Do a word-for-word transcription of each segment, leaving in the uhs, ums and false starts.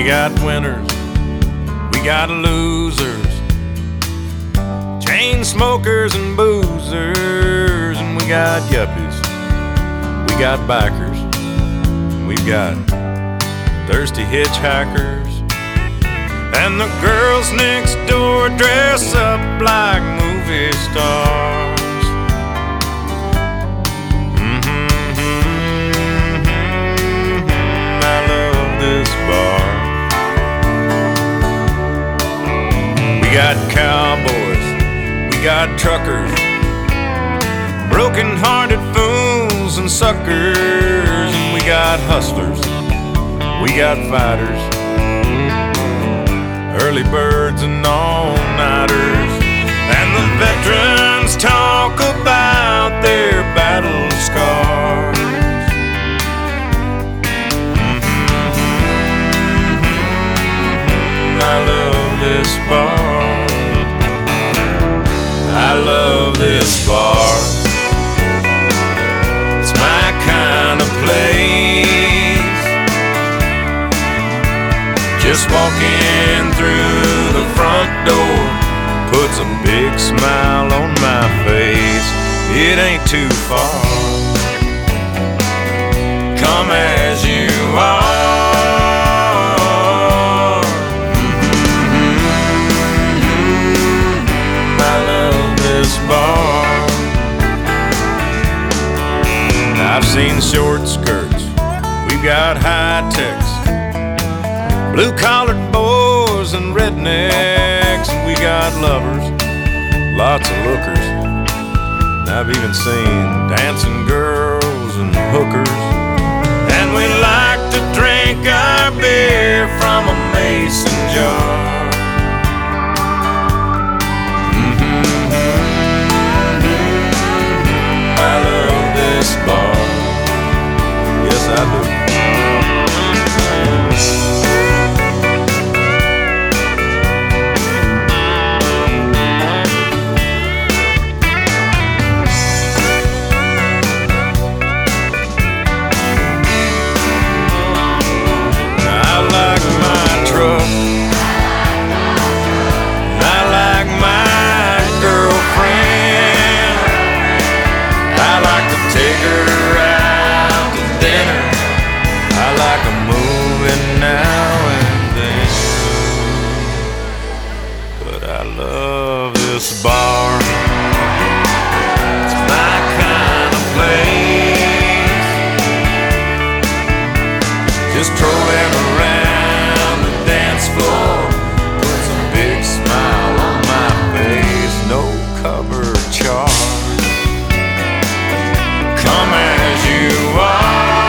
We got winners, we got losers, chain smokers and boozers, and we got yuppies, we got bikers, and we've got thirsty hitchhikers, and the girls next door dress up like movie stars. We got cowboys, we got truckers, broken-hearted fools and suckers, and we got hustlers, we got fighters, early birds and all-nighters, and the veterans talk about their battle scars. I love this bar. I love this bar. It's my kind of place. Just walking through the front door puts a big smile on my face. It ain't too far. Come as you are. Bar. I've seen short skirts, we've got high techs, blue-collared boys and rednecks, and we got lovers, lots of lookers, and I've even seen dancing girls and hookers, and we like to drink our beer from a mason jar. Bar. Yes, I do. I like my truck. I like my girlfriend. I like to take her out to dinner. I like a movie now and then. But I love this bar. It's my kind of place. Just trolling around the dance floor puts a big smile on my face. No cover charge. Come as you are.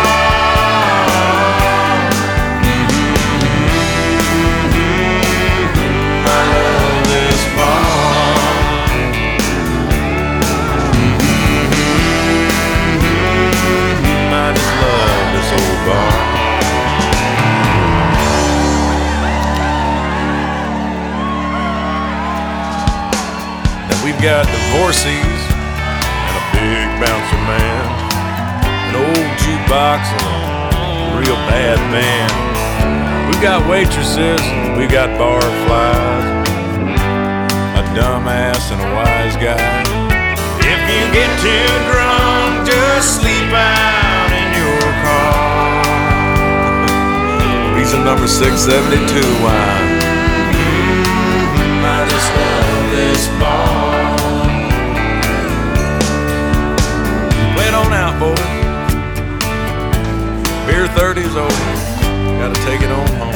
Mm-hmm. I love this bar. Mm-hmm. I just love this old bar. Now we've got divorcees and a big bouncer man, an old jukebox and a real bad band. We got waitresses, we got barflies, a dumbass and a wise guy. If you get too drunk, just sleep out in your car. Reason number six seventy-two wine. I just love this bar. Wait on out, boys. Beer thirty's over. Gotta take it on home.